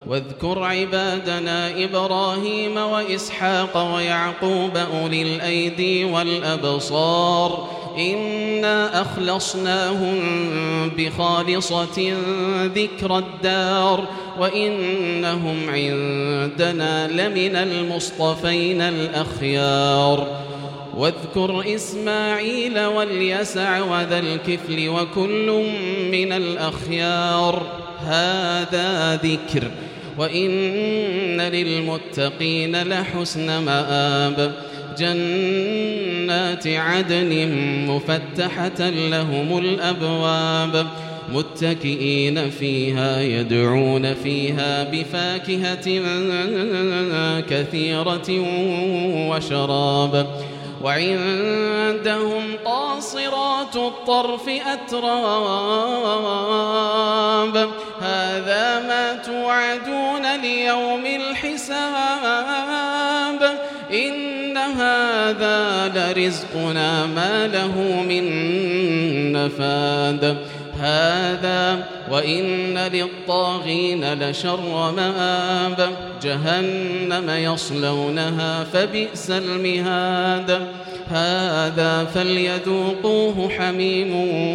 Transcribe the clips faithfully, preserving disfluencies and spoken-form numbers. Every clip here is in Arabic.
واذكر عبادنا إبراهيم وإسحاق ويعقوب أولي الأيدي والأبصار إنا أخلصناهم بخالصة ذكر الدار وإنهم عندنا لمن المصطفين الأخيار واذكر إسماعيل واليسع وذا الكفل وكل من الأخيار هذا ذكر وإن للمتقين لحسن مآب جنات عدن مفتحة لهم الأبواب متكئين فيها يدعون فيها بفاكهة كثيرة وشراب وعندهم قاصرات الطرف أتراب هذا ما توعدون ليوم الحساب إن هذا لرزقنا ما له من نفاد هذا وإن للطاغين لشر مآب جهنم يصلونها فبئس المهاد هذا فليذوقوه حميم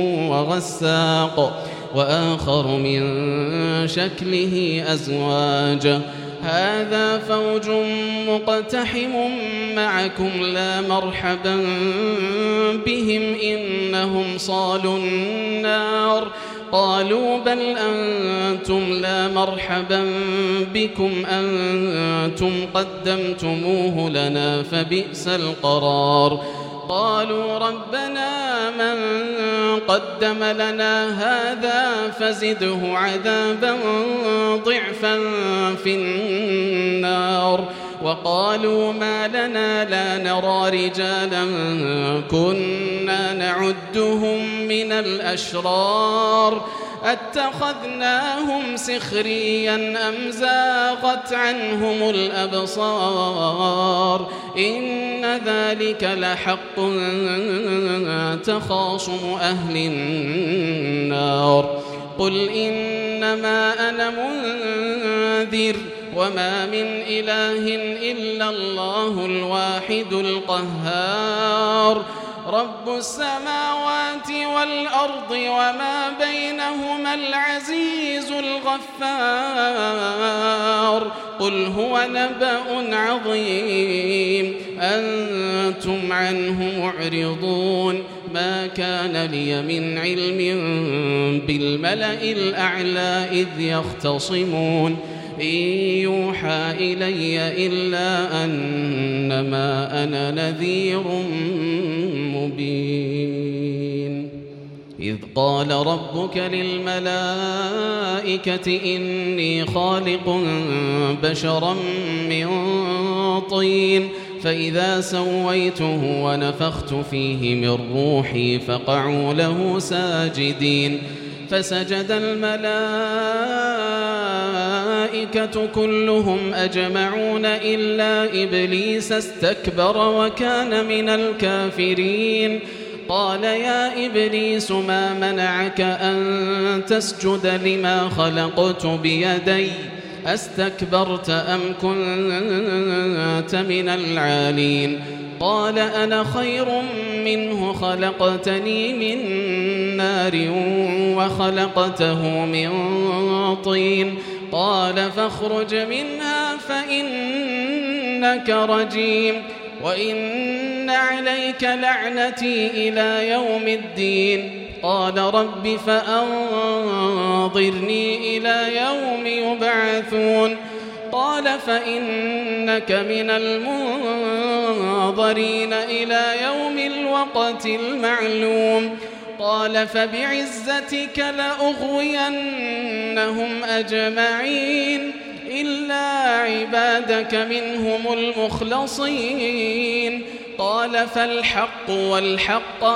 وغساق وآخر من شكله أزواج هذا فوج مقتحم معكم لا مرحبا بهم إنهم صالوا النار قالوا بل أنتم لا مرحبا بكم أنتم قدمتموه لنا فبئس القرار قالوا ربنا من قدم لنا هذا فزده عذابا ضعفا في النار وقالوا ما لنا لا نرى رجالا كنا نعدهم من الأشرار أتخذناهم سخريا أم زاغت عنهم الأبصار إن ذلك لحق تخاصم أهل النار قل إنما أنا منذر وما من إله إلا الله الواحد القهار رب السماوات والأرض وما بينهما العزيز الغفار قل هو نبأ عظيم أنتم عنه معرضون ما كان لي من علم بالملأ الأعلى إذ يختصمون إن يوحى إلي إلا أنما أنا نذير مبين إذ قال ربك للملائكة إني خالق بشرا من طين فإذا سويته ونفخت فيه من روحي فقعوا له ساجدين فسجد الملائكة كلهم أجمعون إلا إبليس استكبر وكان من الكافرين قال يا إبليس ما منعك أن تسجد لما خلقت بيدي أستكبرت أم كنت من العالين قال أنا خير منه خلقتني من نار وخلقته من طين قال فاخرج منها فإنك رجيم وإن عليك لعنتي إلى يوم الدين قال رب فأنظرني إلى يوم يبعثون قال فإنك من المنظرين إلى يوم الوقت المعلوم قال فبعزتك لأغوينهم أجمعين إلا عبادك منهم المخلصين قال فالحق والحق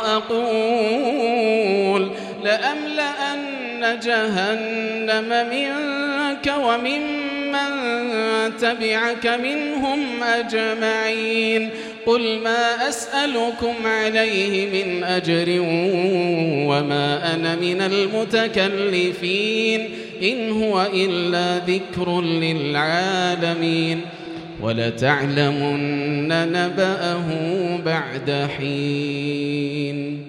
أقول لأملأن جهنم منك وممن تبعك منهم أجمعين قل ما أسألكم عليه من أجر وما أنا من المتكلفين إن هو إلا ذكر للعالمين ولتعلمن نبأه بعد حين.